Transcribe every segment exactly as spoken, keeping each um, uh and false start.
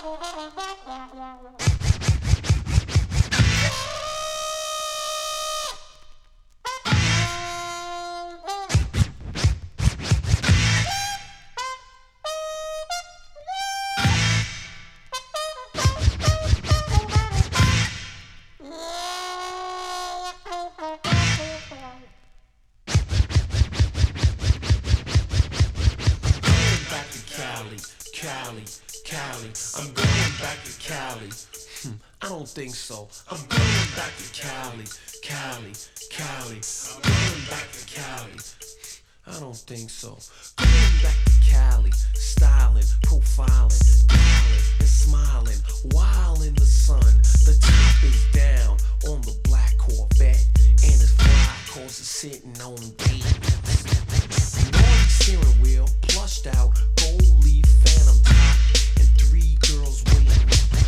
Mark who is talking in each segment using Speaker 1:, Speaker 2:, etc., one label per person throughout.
Speaker 1: Cali, Cali, I'm going back to Cali. Hmm, I don't think so. I'm going back to Cali, Cali, Cali. I'm going back to Cali. I don't think so. Going back to Cali, styling, profiling, dialing and smiling, while in the sun. The top is down on the black Corvette, and it's fly cause it's sitting on pavements. Nordic steering wheel, plushed out, gold leaf phantom top, and three girls waiting.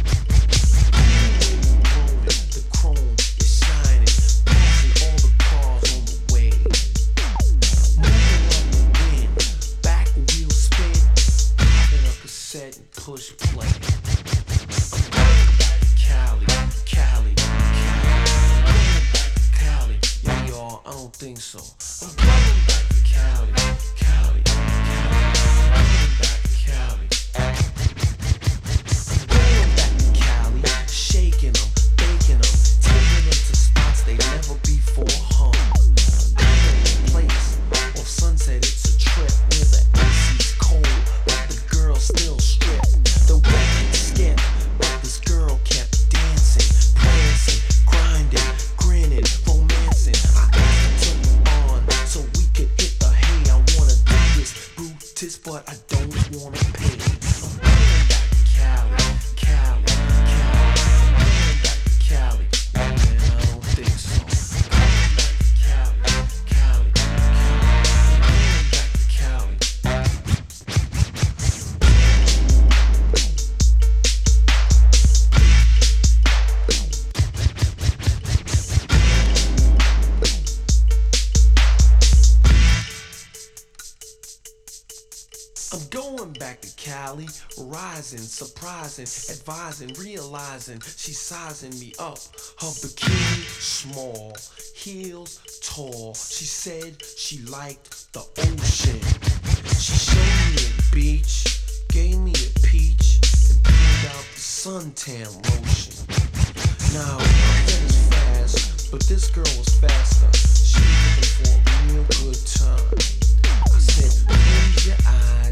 Speaker 1: The chrome is shining, passing all the cars on the way. Moving up the wind, back wheel spin, popping a cassette and push play. I'm going back to Cali, Cali, Cali. I'm going back to Cali, yeah y'all, I don't think so. I'm going back to Cali, Cali, Cali. I'm going back to Cali. I'm going back to Cali, shaking them, baking them, taking them to spots they never before hung. Island place, off Sunset, it's a trip where the A C's cold, but the girl still stripped. The record skipped, but this girl kept dancing, prancing, grinding, grinning, romancing. I asked her to on so we could hit the hay. I wanna do this, Brutus, but I don't wanna pay. I'm going back to Cali, Cali, Cali. I'm going back to Cali, man, I don't think so. I'm going back to Cali, Cali, Cali. I'm going back to Cali. I'm going back to Cali, rising, surprising, advising, realizing she's sizing me up. Her bikini small, heels tall. She said she liked the ocean. She showed me a beach, gave me a peach, and pulled out the suntan lotion. Now I was fast, but this girl was faster. She was looking for a real good time. I said, close your eyes.